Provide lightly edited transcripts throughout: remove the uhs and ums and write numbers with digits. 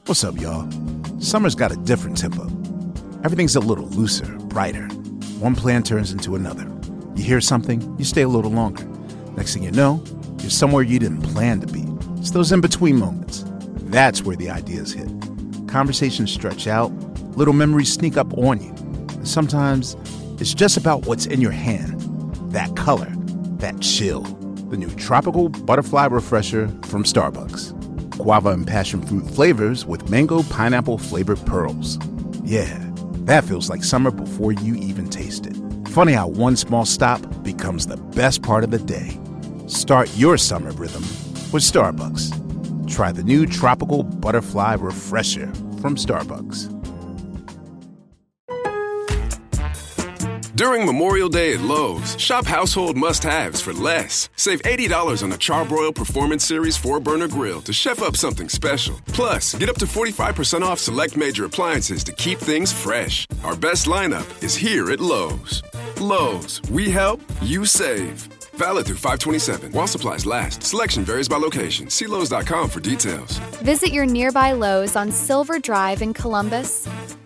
What's up, y'all? Summer's got a different tempo. Everything's a little looser, brighter. One plan turns into another. You hear something, you stay a little longer. Next thing you know, you're somewhere you didn't plan to be. It's those in-between moments. That's where the ideas hit. Conversations stretch out, little memories sneak up on you. And sometimes it's just about what's in your hand. That color, that chill. The new Tropical Butterfly Refresher from Starbucks. Guava and passion fruit flavors with mango pineapple flavored pearls. Yeah, that feels like summer before you even taste it. Funny how one small stop becomes the best part of the day. Start your summer rhythm with Starbucks. Try the new Tropical Butterfly Refresher from Starbucks. During Memorial Day at Lowe's, shop household must-haves for less. Save $80 on a Charbroil Performance Series 4-burner grill to chef up something special. Plus, get up to 45% off select major appliances to keep things fresh. Our best lineup is here at Lowe's. Lowe's, we help, you save. Valid through 5/27. While supplies last. Selection varies by location. See Lowes.com for details. Visit your nearby Lowe's on Silver Drive in Columbus.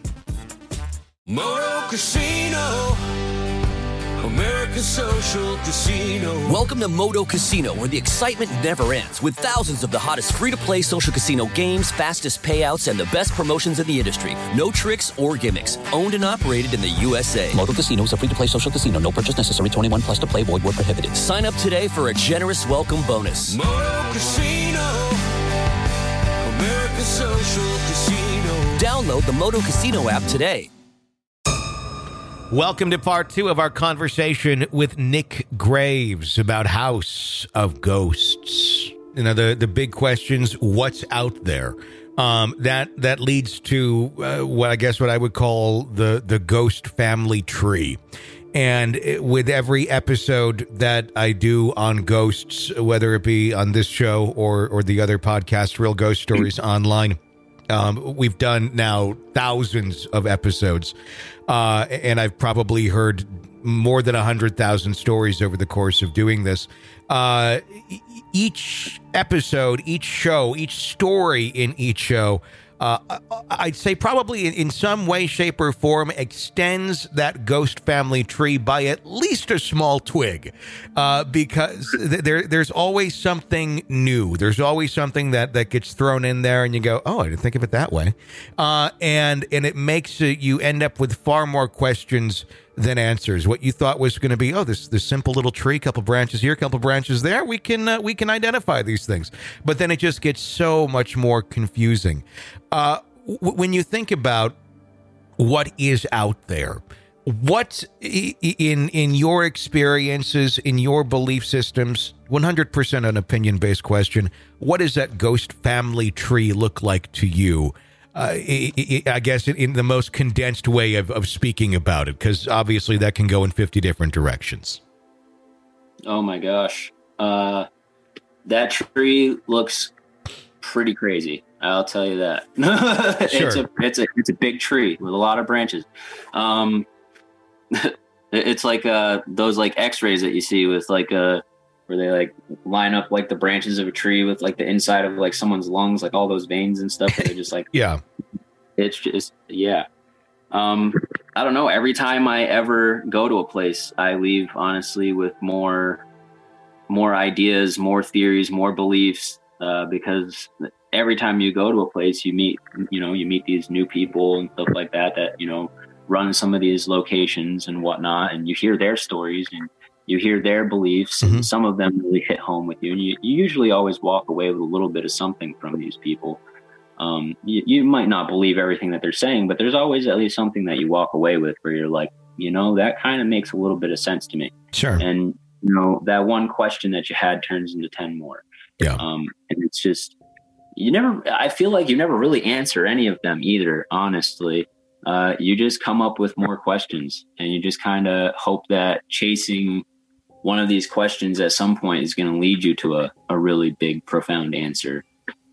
Moto Casino, American Social Casino. Welcome to Moto Casino, where the excitement never ends, with thousands of the hottest free-to-play social casino games, fastest payouts, and the best promotions in the industry. No tricks or gimmicks. Owned and operated in the USA. Moto Casino is a free-to-play social casino. No purchase necessary. 21 plus to play. Void where prohibited. Sign up today for a generous welcome bonus. Moto Casino, American Social Casino. Download the Moto Casino app today. Welcome to part 2 of our conversation with Nick Graves about House of Ghosts. You know, the big questions, what's out there? That leads to what I would call the ghost family tree. And with every episode that I do on ghosts, whether it be on this show or the other podcast, Real Ghost Stories Online, we've done now thousands of episodes, and I've probably heard more than 100,000 stories over the course of doing this. Each episode, each show, each story in each show, I'd say probably in some way, shape, or form extends that ghost family tree by at least a small twig, because there's always something new. There's always something that gets thrown in there, and you go, "Oh, I didn't think of it that way," and it makes you end up with far more questions than answers. What you thought was going to be, this simple little tree, couple branches here, couple branches there, we can identify these things, but then it just gets so much more confusing. When you think about what is out there, what in your experiences, in your belief systems, 100% an opinion-based question, what does that ghost family tree look like to you? I guess in the most condensed way of speaking about it, because obviously that can go in 50 different directions. Oh my gosh. That tree looks pretty crazy. I'll tell you that. Sure. It's a big tree with a lot of branches. It's like those like X-rays that you see with like where they like line up like the branches of a tree with like the inside of like someone's lungs, like all those veins and stuff. They're just like, yeah, it's just, yeah. I don't know. Every time I ever go to a place, I leave honestly with more ideas, more theories, more beliefs, because every time you go to a place, you meet these new people and stuff like that, run some of these locations and whatnot. And you hear their stories and you hear their beliefs, and some of them really hit home with you. And you usually always walk away with a little bit of something from these people. You might not believe everything that they're saying, but there's always at least something that you walk away with where you're like, that kind of makes a little bit of sense to me. Sure. And, that one question that you had turns into 10 more. Yeah. And it's just, I feel like you never really answer any of them either, honestly. You just come up with more questions, and you just kind of hope that chasing one of these questions at some point is going to lead you to a really big, profound answer.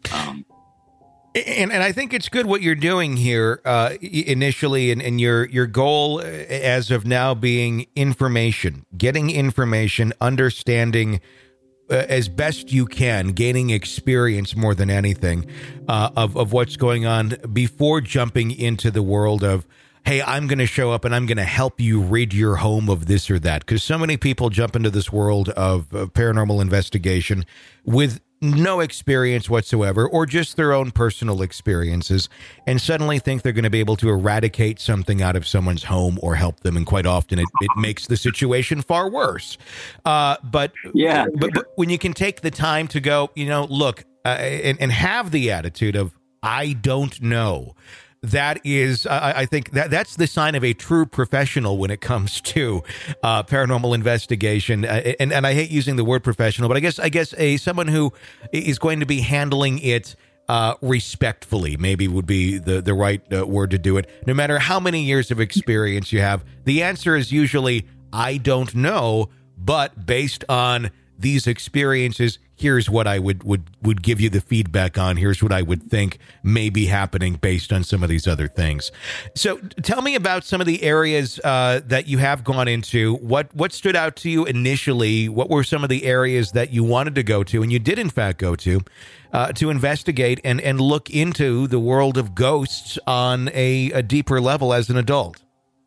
And I think it's good what you're doing here initially, and your goal as of now being information, getting information, understanding as best you can, gaining experience more than anything of what's going on before jumping into the world of, hey, I'm going to show up and I'm going to help you rid your home of this or that. Because so many people jump into this world of paranormal investigation with no experience whatsoever, or just their own personal experiences, and suddenly think they're going to be able to eradicate something out of someone's home or help them. And quite often it makes the situation far worse. But when you can take the time to go, look, and have the attitude of, I don't know. That is, I think that's the sign of a true professional when it comes to paranormal investigation. And I hate using the word professional, but I guess someone who is going to be handling it respectfully, maybe would be the right word to do it. No matter how many years of experience you have, the answer is usually, I don't know, but based on these experiences, here's what I would give you the feedback on. Here's what I would think may be happening based on some of these other things. So tell me about some of the areas that you have gone into. What stood out to you initially? What were some of the areas that you wanted to go to, and you did in fact go to investigate and look into the world of ghosts on a deeper level as an adult?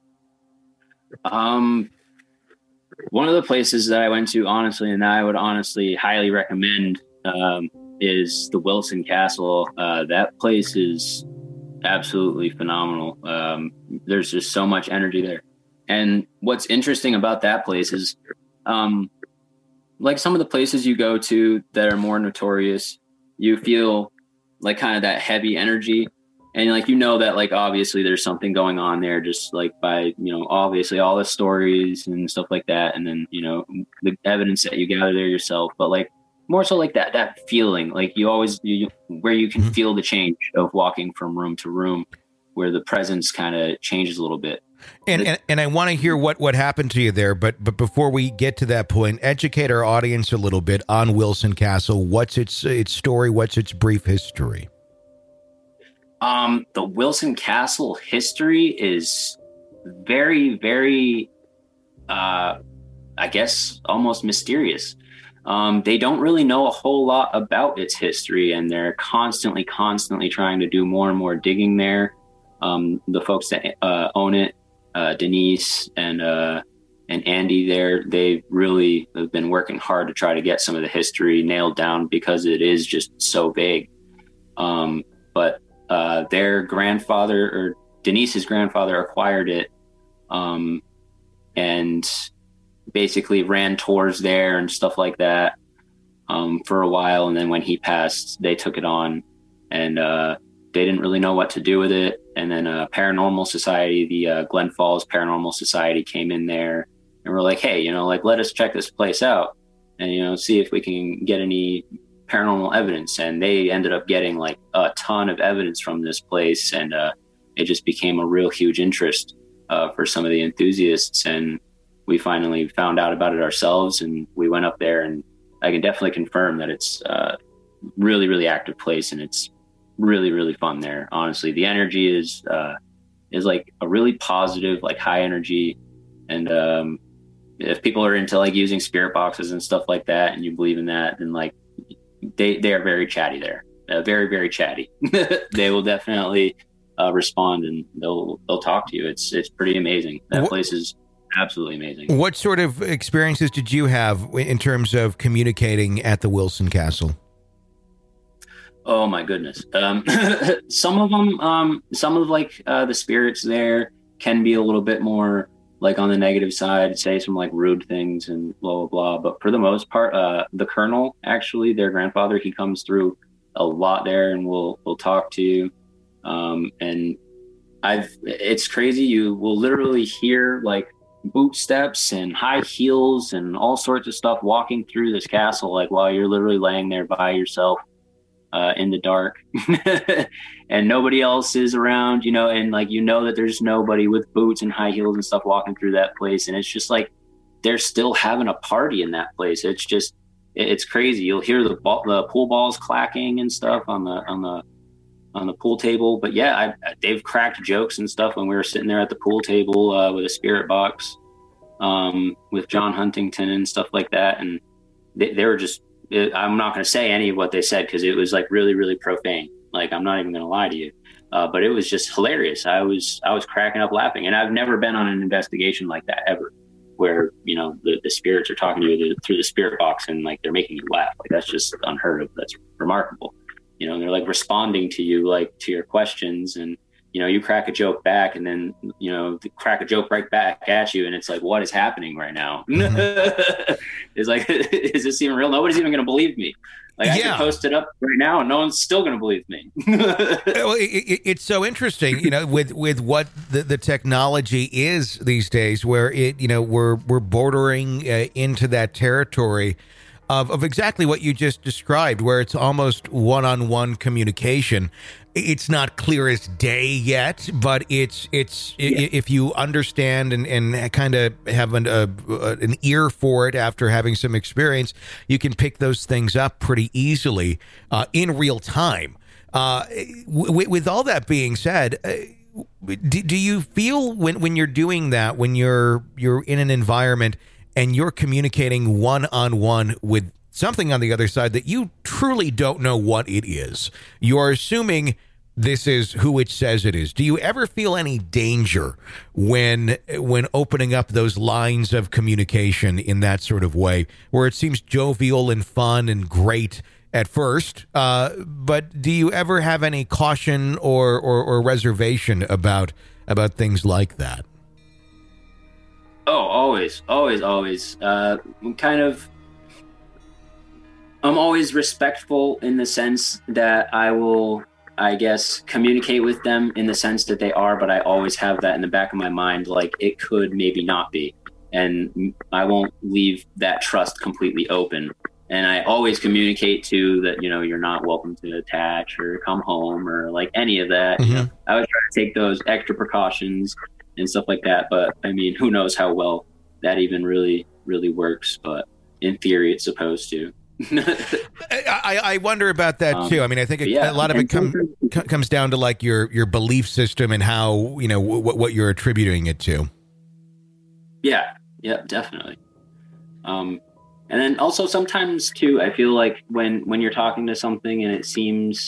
One of the places that I went to, honestly, and that I would honestly highly recommend, is the Wilson Castle. That place is absolutely phenomenal. There's just so much energy there. And what's interesting about that place is, like some of the places you go to that are more notorious, you feel like kind of that heavy energy. And like, that like, obviously there's something going on there, just like by, obviously all the stories and stuff like that. And then, the evidence that you gather there yourself, but like more so like that feeling, like where you can feel the change of walking from room to room, where the presence kind of changes a little bit. And I want to hear what happened to you there. But before we get to that point, educate our audience a little bit on Wilson Castle. What's its story? What's its brief history? The Wilson Castle history is very, very, I guess, almost mysterious. They don't really know a whole lot about its history, and they're constantly trying to do more and more digging there. The folks that own it, Denise and Andy there, they really have been working hard to try to get some of the history nailed down, because it is just so vague. But their grandfather, or Denise's grandfather, acquired it and basically ran tours there and stuff like that for a while. And then when he passed, they took it on, and they didn't really know what to do with it. And then Paranormal Society, the Glen Falls Paranormal Society, came in there and were like, hey, let us check this place out and, see if we can get any paranormal evidence. And they ended up getting like a ton of evidence from this place, and it just became a real huge interest for some of the enthusiasts. And we finally found out about it ourselves, and we went up there, and I can definitely confirm that it's a really, really active place, and it's really, really fun there. Honestly, the energy is like a really positive, like high energy. And if people are into like using spirit boxes and stuff like that, and you believe in that, then like they are very chatty there, very, very chatty. They will definitely respond, and they'll talk to you. It's pretty amazing. That place is absolutely amazing. What sort of experiences did you have in terms of communicating at the Wilson Castle? Oh my goodness. Some of them, some of like the spirits there can be a little bit more like on the negative side, say some like rude things and blah, blah, blah. But for the most part, the Colonel, actually, their grandfather, he comes through a lot there, and we'll talk to you. And it's crazy. You will literally hear like boot steps and high heels and all sorts of stuff walking through this castle, like while you're literally laying there by yourself in the dark and nobody else is around, and like, that there's nobody with boots and high heels and stuff walking through that place. And it's just like, they're still having a party in that place. It's just, it's crazy. You'll hear the pool balls clacking and stuff on the pool table. But yeah, they've cracked jokes and stuff when we were sitting there at the pool table with a spirit box with John Huntington and stuff like that. And they were just I'm not going to say any of what they said because it was like really, really profane. Like, I'm not even going to lie to you. But it was just hilarious. I was cracking up laughing. And I've never been on an investigation like that ever, where, you know, the spirits are talking to you through the spirit box and like they're making you laugh. Like, that's just unheard of. That's remarkable. You know, they're like responding to you, like to your questions, and, you know, you crack a joke back and then, you know, crack a joke right back at you. And it's like, what is happening right now? It's like, is this even real? Nobody's even going to believe me. Like, I could post it up right now and no one's still going to believe me. Well, it's so interesting, you know, with what the technology is these days, where it, you know, we're bordering into that territory of exactly what you just described, where it's almost one-on-one communication. It's not clear as day yet, but it's if you understand and kind of have an ear for it after having some experience, you can pick those things up pretty easily in real time. With all that being said, do you feel when you're doing that, when you're in an environment and you're communicating one-on-one with something on the other side that you truly don't know what it is, you're assuming this is who it says it is. Do you ever feel any danger when opening up those lines of communication in that sort of way, where it seems jovial and fun and great at first, but do you ever have any caution or reservation about things like that? Oh, always. I'm always respectful in the sense that I will, I guess, communicate with them in the sense that they are, but I always have that in the back of my mind, like it could maybe not be. And I won't leave that trust completely open. And I always communicate to that, you know, you're not welcome to attach or come home or like any of that. Mm-hmm. You know, I would try to take those extra precautions and stuff like that. But I mean, who knows how well that even really, really works. But in theory, it's supposed to. I wonder about that too. I mean, I think a lot of it comes down to like your belief system and how, you know, what you're attributing it to. Yeah, definitely. And then also sometimes too, I feel like when you're talking to something and it seems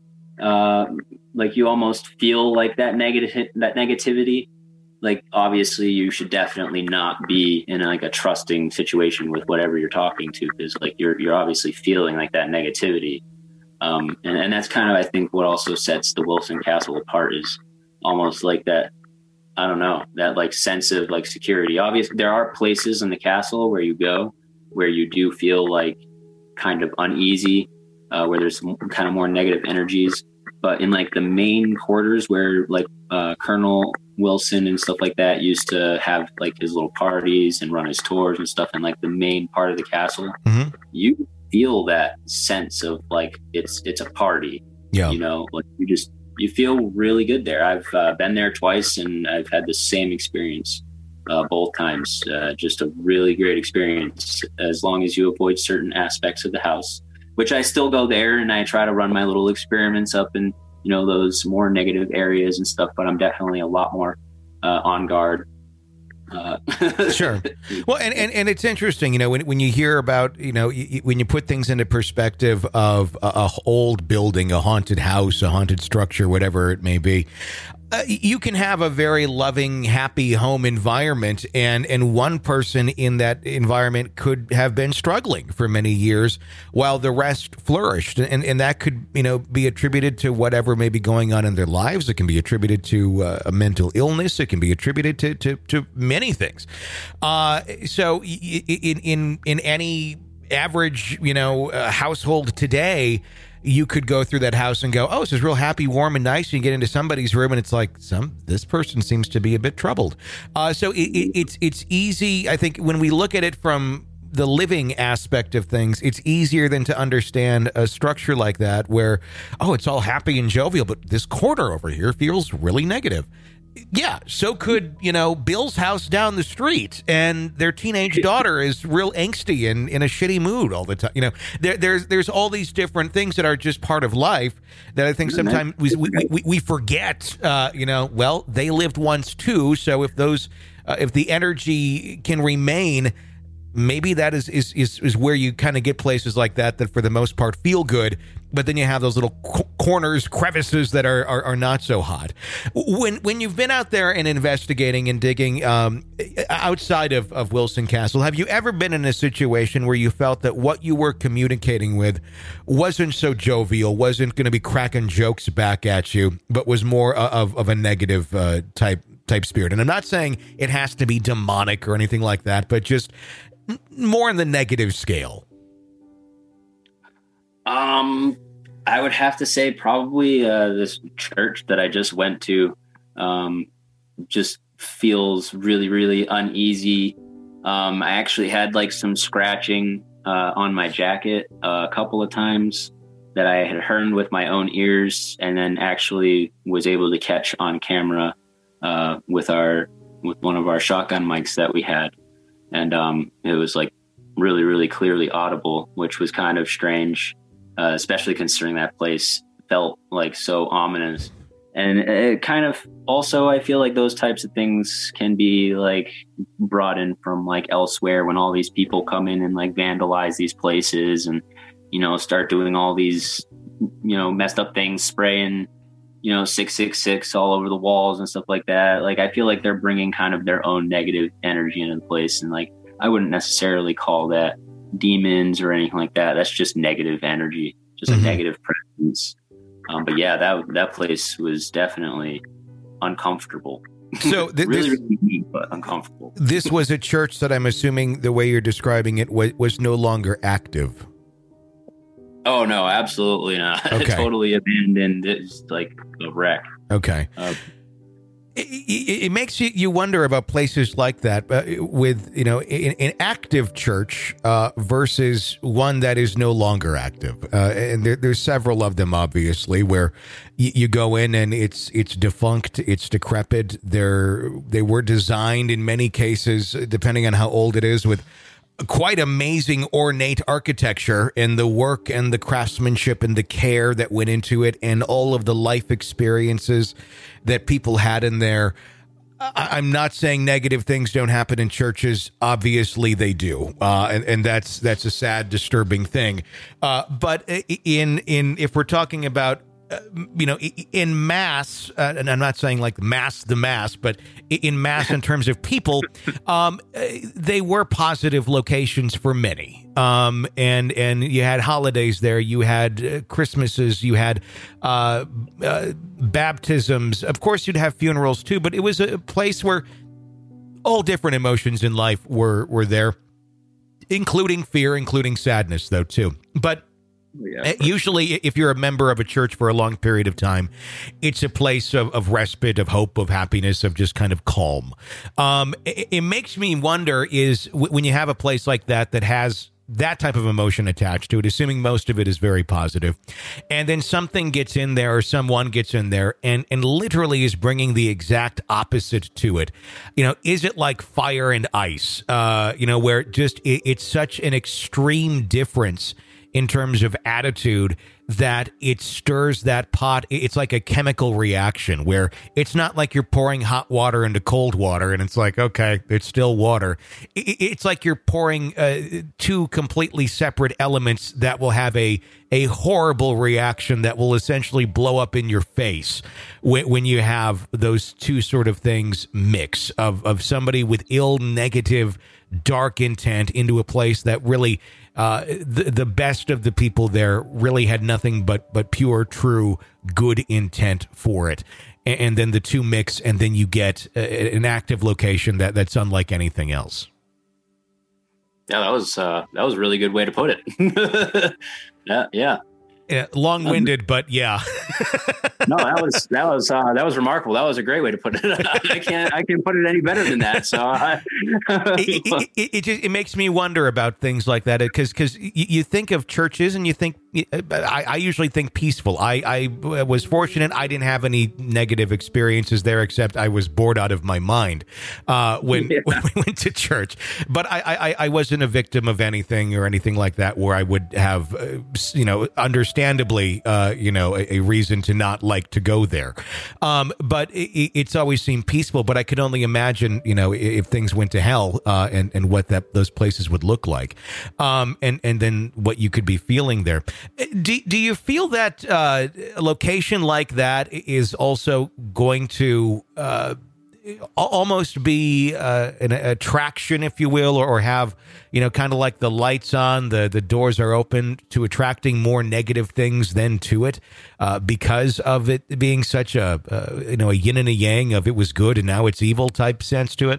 like you almost feel like that negativity, like obviously you should definitely not be in like a trusting situation with whatever you're talking to, because like you're obviously feeling like that negativity. And that's kind of, I think, what also sets the Wilson Castle apart is almost like that, I don't know, that like sense of like security. Obviously there are places in the castle where you go where you do feel like kind of uneasy, where there's kind of more negative energies. But in like the main quarters where like Colonel Wilson and stuff like that used to have like his little parties and run his tours and stuff in like the main part of the castle, mm-hmm. you feel that sense of like it's a party. Yeah. You know, like you feel really good there. I've been there twice and I've had the same experience both times. Just a really great experience as long as you avoid certain aspects of the house, which I still go there and I try to run my little experiments up in, you know, those more negative areas and stuff, but I'm definitely a lot more on guard. Sure. Well, and it's interesting, you know, when you hear about, you know, when you put things into perspective of a old building, a haunted house, a haunted structure, whatever it may be, you can have a very loving, happy home environment, and one person in that environment could have been struggling for many years while the rest flourished. And that could, you know, be attributed to whatever may be going on in their lives. It can be attributed to a mental illness. It can be attributed to many things. So in any average, you know, household today, you could go through that house and go, oh, this is real happy, warm, and nice. And you get into somebody's room and it's like, this person seems to be a bit troubled. So it's easy. I think when we look at it from the living aspect of things, it's easier than to understand a structure like that where, oh, it's all happy and jovial, but this corner over here feels really negative. Yeah, so could, you know, Bill's house down the street, and their teenage daughter is real angsty and in a shitty mood all the time. You know, there's all these different things that are just part of life that I think sometimes we forget. You know, well, they lived once too, so if the energy can remain, maybe that is where you kind of get places like that for the most part feel good, but then you have those little corners, crevices that are not so hot. When you've been out there and investigating and digging outside of Wilson Castle, have you ever been in a situation where you felt that what you were communicating with wasn't so jovial, wasn't going to be cracking jokes back at you, but was more of a negative type spirit? And I'm not saying it has to be demonic or anything like that, but just more in the negative scale. I would have to say probably this church that I just went to just feels really, really uneasy. I actually had like some scratching on my jacket a couple of times that I had heard with my own ears, and then actually was able to catch on camera with one of our shotgun mics that we had. And it was like really, really clearly audible, which was kind of strange. Especially considering that place felt like so ominous. And it kind of also, I feel like those types of things can be like brought in from like elsewhere when all these people come in and like vandalize these places and, start doing all these, messed up things, spraying, 666 all over the walls and stuff like that. Like, I feel like they're bringing kind of their own negative energy into the place. And like, I wouldn't necessarily call that demons or anything like that. That's just negative energy, just a negative presence. But yeah, that place was definitely uncomfortable. So really neat, but uncomfortable. This was a church that I'm assuming the way you're describing it was no longer active. Oh no, absolutely not. Okay. Totally abandoned. It's like a wreck. Okay. It makes you wonder about places like that with, an active church versus one that is no longer active. And there's several of them, obviously, where you go in and it's defunct, it's decrepit. They were designed in many cases, depending on how old it is, with quite amazing ornate architecture and the work and the craftsmanship and the care that went into it and all of the life experiences that people had in there. I'm not saying negative things don't happen in churches. Obviously they do. And that's a sad, disturbing thing. But if we're talking about, in mass, and I'm not saying like the mass, but in mass in terms of people, they were positive locations for many. And you had holidays there, you had Christmases, you had baptisms. Of course, you'd have funerals too, but it was a place where all different emotions in life were there, including fear, including sadness, though, too. But yeah. Usually, if you're a member of a church for a long period of time, it's a place of respite, of hope, of happiness, of just kind of calm. It makes me wonder is when you have a place like that has that type of emotion attached to it, assuming most of it is very positive, and then something gets in there or someone gets in there and literally is bringing the exact opposite to it. Is it like fire and ice, where just it's such an extreme difference in terms of attitude that it stirs that pot? It's like a chemical reaction where it's not like you're pouring hot water into cold water and it's like, okay, it's still water. It's like you're pouring two completely separate elements that will have a horrible reaction that will essentially blow up in your face when you have those two sort of things mix of somebody with ill, negative, dark intent into a place that really the best of the people there really had nothing but pure, true, good intent for it. And then the two mix, and then you get an active location that's unlike anything else. Yeah, that was a really good way to put it. Yeah. Long-winded, but yeah. No, that was remarkable. That was a great way to put it. I can't put it any better than that. So it makes me wonder about things like that because you think of churches and you think I usually think peaceful. I was fortunate I didn't have any negative experiences there, except I was bored out of my mind when we went to church. But I wasn't a victim of anything or anything like that where I would have understood understandably, a reason to not like to go there. But it's always seemed peaceful. But I could only imagine, if things went to hell, and what those places would look like, and then what you could be feeling there. Do you feel that a location like that is also going to almost be an attraction, if you will, or have, kind of like the lights on, the doors are open to attracting more negative things than to it, because of it being such a yin and a yang of it was good and now it's evil type sense to it?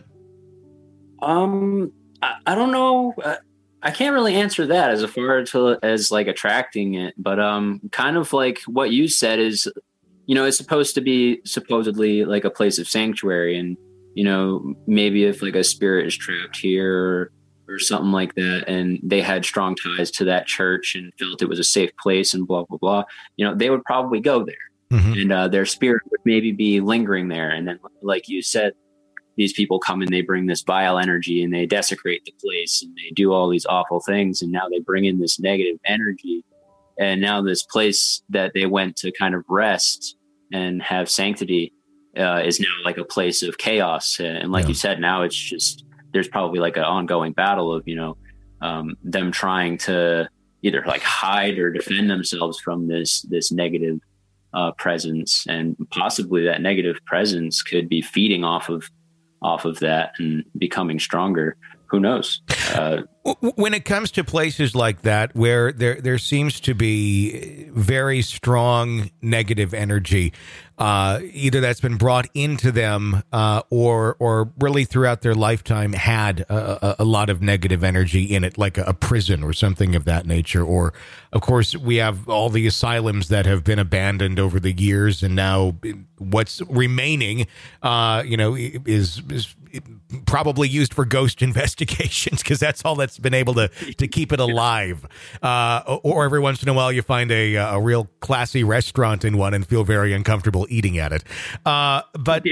I don't know. I can't really answer that as far as like attracting it, but kind of like what you said is, it's supposed to be supposedly like a place of sanctuary, and maybe if like a spirit is trapped here or something like that, and they had strong ties to that church and felt it was a safe place and blah blah blah, they would probably go there, and their spirit would maybe be lingering there, and then like you said, these people come and they bring this vile energy and they desecrate the place and they do all these awful things, and now they bring in this negative energy. And now this place that they went to kind of rest and have sanctity is now like a place of chaos. And like you said, now it's just, there's probably like an ongoing battle of, them trying to either like hide or defend themselves from this negative presence. And possibly that negative presence could be feeding off of that and becoming stronger. Who knows? When it comes to places like that, where there seems to be very strong negative energy, either that's been brought into them, or really throughout their lifetime had a lot of negative energy in it, like a prison or something of that nature. Or, of course, we have all the asylums that have been abandoned over the years, and now what's remaining, is probably used for ghost investigations, because that's all that's been able to keep it alive. Or every once in a while you find a real classy restaurant in one and feel very uncomfortable eating at it. But but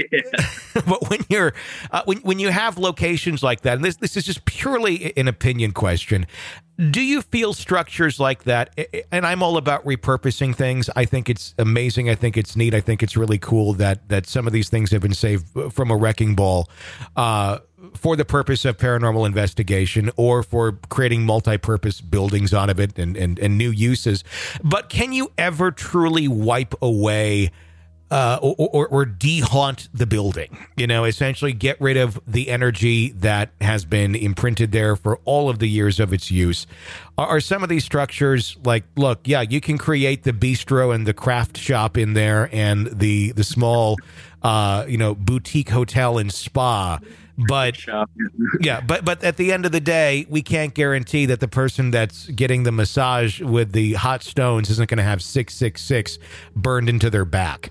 when you have locations like that, and this is just purely an opinion question, do you feel structures like that? And I'm all about repurposing things. I think it's amazing. I think it's neat. I think it's really cool that some of these things have been saved from a wrecking ball for the purpose of paranormal investigation or for creating multi-purpose buildings out of it and new uses. But can you ever truly wipe away or de-haunt the building, essentially get rid of the energy that has been imprinted there for all of the years of its use? Are some of these structures like, look, yeah, you can create the bistro and the craft shop in there and the small, boutique hotel and spa, but but at the end of the day, we can't guarantee that the person that's getting the massage with the hot stones isn't going to have 666 burned into their back,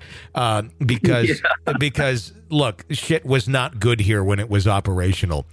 because look, shit was not good here when it was operational.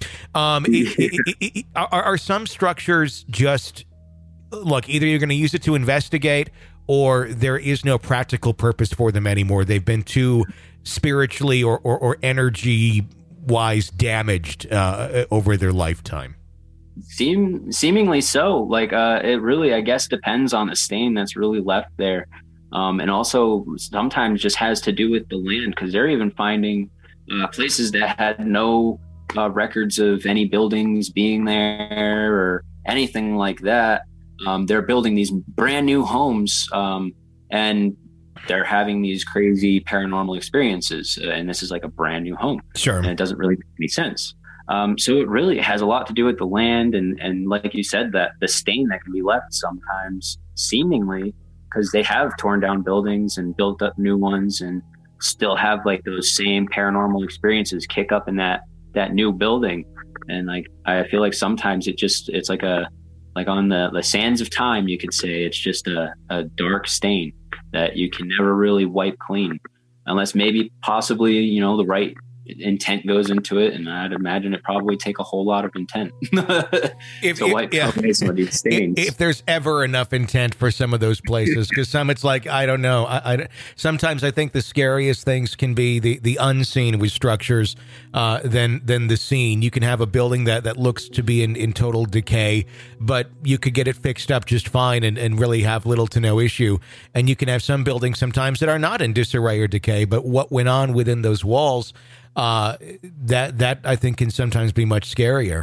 Are some structures just, look, either you're going to use it to investigate or there is no practical purpose for them anymore? They've been too spiritually or energy wise damaged over their lifetime. Seemingly so. Like it really, I guess, depends on the stain that's really left there, and also sometimes just has to do with the land, because they're even finding places that had no records of any buildings being there or anything like that. They're building these brand new homes, and they're having these crazy paranormal experiences, and this is like a brand new home. Sure. And it doesn't really make any sense. So it really has a lot to do with the land, and like you said, that the stain that can be left sometimes, seemingly, because they have torn down buildings and built up new ones and still have like those same paranormal experiences kick up in that new building. And like, I feel like sometimes it's like on the sands of time, you could say it's just a dark stain that you can never really wipe clean, unless maybe possibly, the right intent goes into it, and I'd imagine it probably take a whole lot of intent to wipe away some of these stains. If there's ever enough intent for some of those places, because some it's like, I don't know. Sometimes I think the scariest things can be the unseen with structures than the seen. You can have a building that looks to be in total decay, but you could get it fixed up just fine and really have little to no issue. And you can have some buildings sometimes that are not in disarray or decay, but what went on within those walls, that I think can sometimes be much scarier.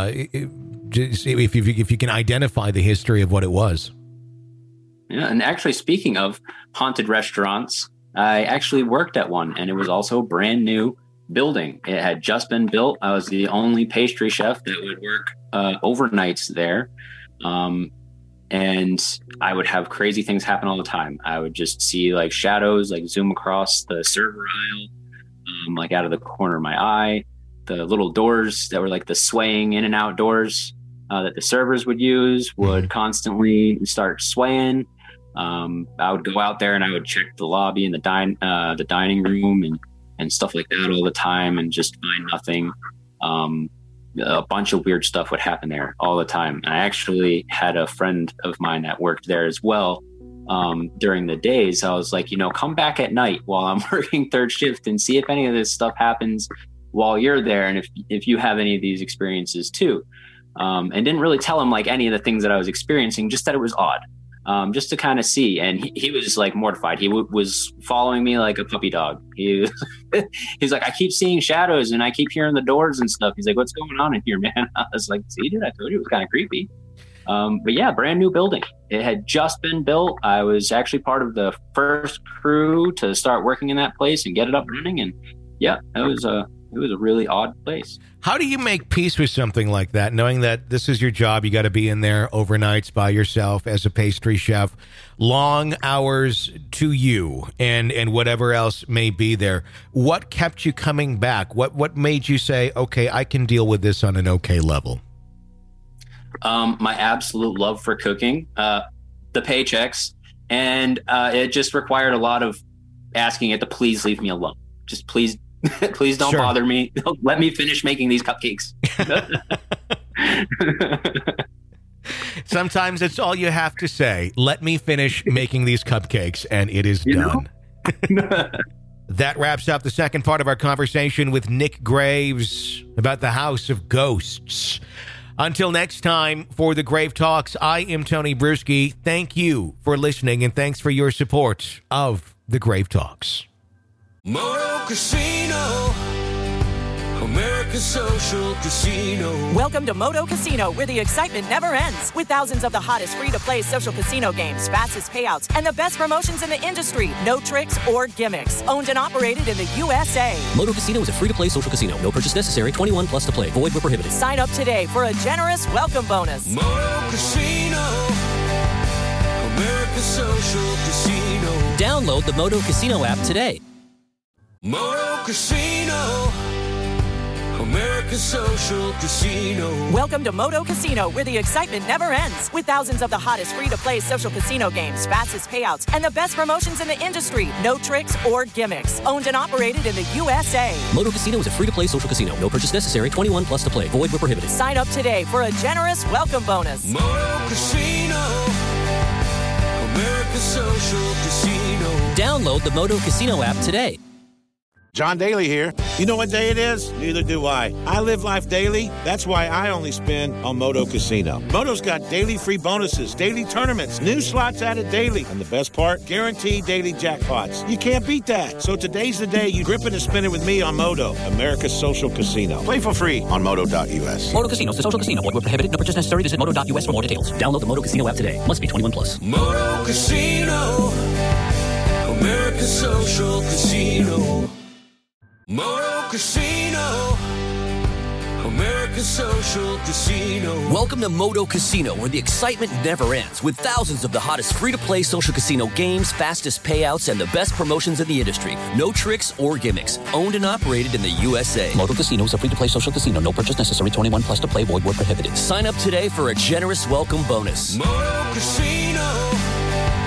If you can identify the history of what it was. Yeah, and actually, speaking of haunted restaurants, I actually worked at one, and it was also a brand new building. It had just been built. I was the only pastry chef that would work overnights there. And I would have crazy things happen all the time. I would just see like shadows, like zoom across the server aisle, like out of the corner of my eye. The little doors that were like the swaying in and out doors that the servers would use would constantly start swaying. I would go out there and I would check the lobby and the dining room and stuff like that all the time, and just find nothing. A bunch of weird stuff would happen there all the time. I actually had a friend of mine that worked there as well. During the days, I was like, come back at night while I'm working third shift and see if any of this stuff happens while you're there, and if you have any of these experiences too. And didn't really tell him like any of the things that I was experiencing, just that it was odd. Just to kind of see. And he was like mortified. He was following me like a puppy dog. He's like, I keep seeing shadows and I keep hearing the doors and stuff. He's like, what's going on in here, man? I was like, see, dude, I told you it was kind of creepy. But yeah, brand new building. It had just been built. I was actually part of the first crew to start working in that place and get it up running. And yeah, it was a really odd place. How do you make peace with something like that, knowing that this is your job? You got to be in there overnights by yourself as a pastry chef, long hours to you and whatever else may be there. What kept you coming back? What made you say, okay, I can deal with this on an okay level? My absolute love for cooking, the paychecks, and it just required a lot of asking it to please leave me alone. Just please don't bother me. Let me finish making these cupcakes. Sometimes it's all you have to say. Let me finish making these cupcakes, and it is done. That wraps up the second part of our conversation with Nick Graves about the House of Ghosts. Until next time, for the Grave Talks, I am Tony Bruschi. Thank you for listening, and thanks for your support of the Grave Talks. Moto Casino, America's social casino. Welcome to Moto Casino, where the excitement never ends. With thousands of the hottest free-to-play social casino games, fastest payouts, and the best promotions in the industry. No tricks or gimmicks. Owned and operated in the USA. Moto Casino is a free-to-play social casino. No purchase necessary. 21 plus to play. Void where prohibited. Sign up today for a generous welcome bonus. Moto Casino, America's social casino. Download the Moto Casino app today. Moto Casino, America's social casino. Welcome to Moto Casino, where the excitement never ends. With thousands of the hottest free-to-play social casino games, fastest payouts, and the best promotions in the industry. No tricks or gimmicks. Owned and operated in the USA. Moto Casino is a free-to-play social casino. No purchase necessary. 21 plus to play. Void where prohibited. Sign up today for a generous welcome bonus. Moto Casino, America's social casino. Download the Moto Casino app today. John Daly here. You know what day it is? Neither do I. I live life daily. That's why I only spin on Moto Casino. Moto's got daily free bonuses, daily tournaments, new slots added daily. And the best part? Guaranteed daily jackpots. You can't beat that. So today's the day you grip it and spin it with me on Moto, America's social casino. Play for free on Moto.us. Moto Casino is a social casino. Void where prohibited. No purchase necessary. Visit Moto.us for more details. Download the Moto Casino app today. Must be 21 plus. Moto Casino, America's social casino. Moto Casino, America's social casino. Welcome to Moto Casino, where the excitement never ends. With thousands of the hottest free-to-play social casino games, fastest payouts, and the best promotions in the industry. No tricks or gimmicks. Owned and operated in the USA. Moto Casino is a free-to-play social casino. No purchase necessary. 21 plus to play. Void where prohibited. Sign up today for a generous welcome bonus. Moto Casino,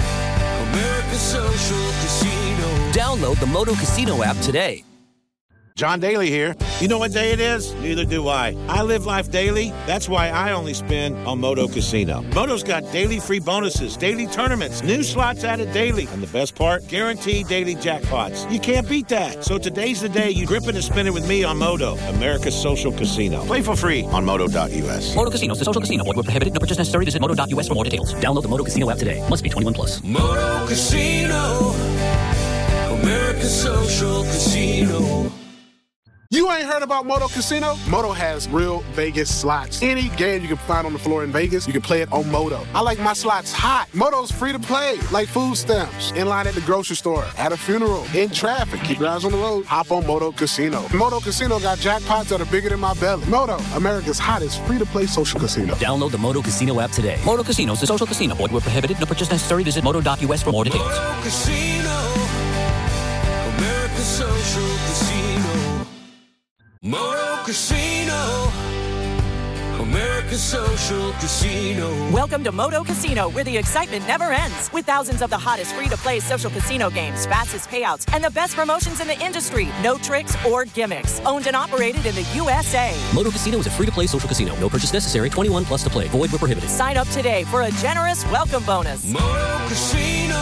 America's social casino. Download the Moto Casino app today. John Daly here. You know what day it is? Neither do I. I live life daily. That's why I only spin on Moto Casino. Moto's got daily free bonuses, daily tournaments, new slots added daily, and the best part, guaranteed daily jackpots. You can't beat that. So today's the day you grip it and spin it with me on Moto, America's social casino. Play for free on Moto.us. Moto Casino is a social casino. Void where prohibited. No purchase necessary. Visit Moto.us for more details. Download the Moto Casino app today. Must be 21 plus. Moto Casino, America's social casino. You ain't heard about Moto Casino? Moto has real Vegas slots. Any game you can find on the floor in Vegas, you can play it on Moto. I like my slots hot. Moto's free to play, like food stamps, in line at the grocery store, at a funeral, in traffic. Keep your eyes on the road. Hop on Moto Casino. Moto Casino got jackpots that are bigger than my belly. Moto, America's hottest free-to-play social casino. Download the Moto Casino app today. Moto Casino is a social casino. Void where prohibited. No purchase necessary. Visit Moto.us for more details. Moto Casino, America's social casino. Moto Casino, America's social casino. Welcome to Moto Casino, where the excitement never ends. With thousands of the hottest free-to-play social casino games, fastest payouts, and the best promotions in the industry. No tricks or gimmicks. Owned and operated in the USA. Moto Casino is a free-to-play social casino. No purchase necessary. 21 plus to play. Void where prohibited. Sign up today for a generous welcome bonus. Moto Casino,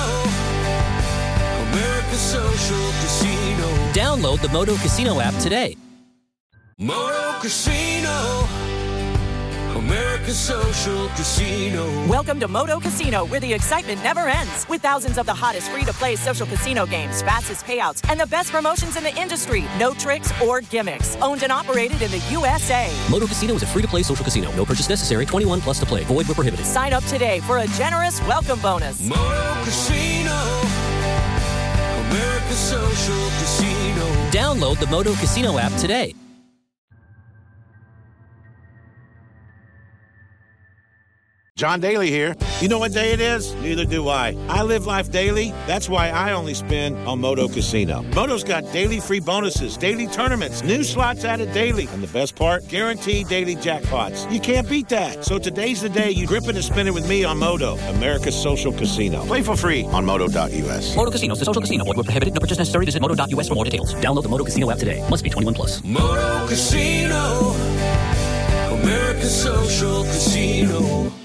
America's social casino. Download the Moto Casino app today. Moto Casino, America's social casino. Welcome to Moto Casino, where the excitement never ends. With thousands of the hottest free-to-play social casino games, fastest payouts, and the best promotions in the industry. No tricks or gimmicks. Owned and operated in the USA. Moto Casino is a free-to-play social casino. No purchase necessary. 21 plus to play. Void where prohibited. Sign up today for a generous welcome bonus. Moto Casino, America's social casino. Download the Moto Casino app today. John Daly here. You know what day it is? Neither do I. I live life daily. That's why I only spin on Moto Casino. Moto's got daily free bonuses, daily tournaments, new slots added daily, and the best part, guaranteed daily jackpots. You can't beat that. So today's the day you grip it and spin it with me on Moto, America's social casino. Play for free on Moto.us. Moto Casino is a social casino. Void where prohibited. No purchase necessary. Visit Moto.us for more details. Download the Moto Casino app today. Must be 21 plus. Moto Casino, America's social casino.